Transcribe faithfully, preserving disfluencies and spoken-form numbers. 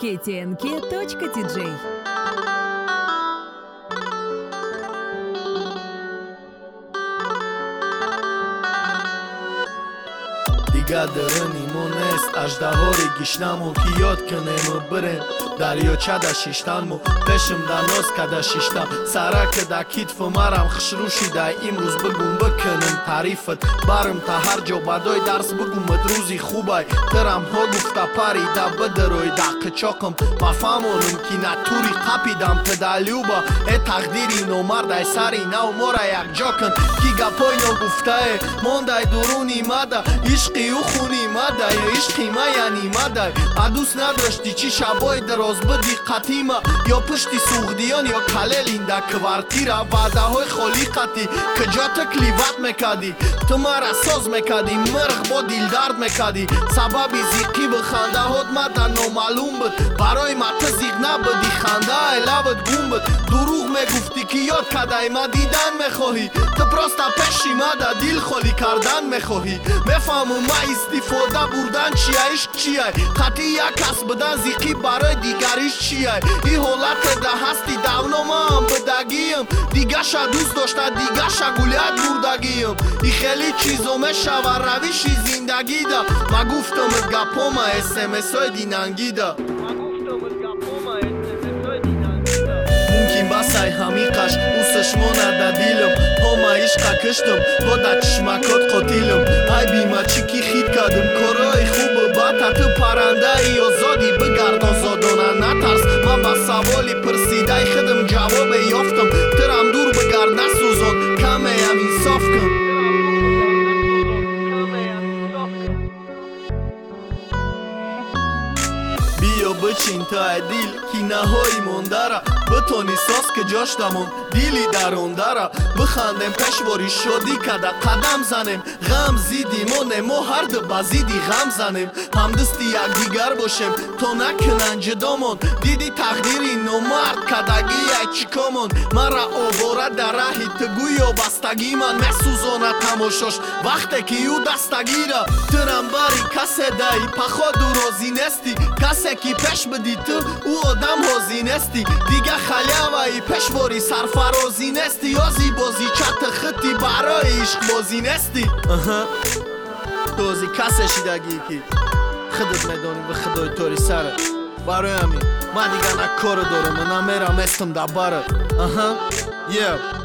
кей ти эн кей точка ти джей. دیگه درنی مونست اجدهاری گشنمون که یاد کنیم و بریم دریاچه دا شیشتن مو پشم دا ناز که دا شیشتم سرک دا کتف مرم خشروشی دا امروز بگم بکنم تعریفت برم تا هر جا بدای درس بگم روزی خوبای ترم ها گفته پری دا بدروی دا قچاقم مفهمونم که نتوری قپیدم پدالیوبا ای تقدیری نومرد ای سری نو مورا یک جا کن کی گپای نو گفته مانده درونی مده عشقی و خونی مده یا عشقی ما یعنی مده ادوس نداشتی چی شبای دراز بدی قطیمه یا پشتی سوغدیان یا کلل این دا کوارتیره وعده های خالیقتی که جا تکلیفت میکدی تو مرا ساز میکدی مرغ با دیل درد میکدی سببی زیقی و خنده هات مده نامعلوم بود برای ما تزیق نبودی خنده ای لبت گوم بود دروغ میگفتی که یاد کده ما دیدن میخواهی تو پراستا پشی مده دیل خالی کردن میخواهی میفهمم ما استفاده بردن چیه عشق چیه خطی یک کس بدن زیقی برای دیگریش چیه این حالت ده هستی دونو ما هم بدگیم دیگه شا دوست داشته دیگه شا گولیت بردگیم این خیلی چیزو میشه و رویشی زندگی ده ما گفتم ات گپا ما اس ام اس های دیننگی ده ممکن بسای همیقش اوسش مانده دیلم ها ما عشقه کشتم با در چشمکات قاتیلم ای بیمه چی کی خید کردم کارای خوب بطه تو پرنده ای آزادی بگرد آزادانه نترس من با سوالی پرسیده ای خودم جواب یافتم ترم دور بگرد نسوزان کمه هم انصاف کن بیا بچین تا دیل کی نهایی مونده را بتونی ساز که جاش دمون دیلی درونده را بخندیم پشواری شادی کده قدم زنیم غم زیدیم و نمو هر دو بزیدی غم زنیم همدستی یک دیگر باشیم تا نکنن جدامون دیدی تقدیری نومرد کدگی یک چیکامون مرا آواره در راهی تگوی و بستگی من مسوزانه تماشاش وقتی که یو دستگی را ترم باری کسی دایی پخوا درازی نستی کسی که پش بدی تو او آدم هازی نستی دیگه خلیوی پشواری سرفرازی نستی یازی بازی چت خطی برای عشق بازی نستی توزی کسی شیدگی که خودت میدانی به خدای توری سره برای همین من دیگه نه کار دارم من نمیرم استم در بره اها yeah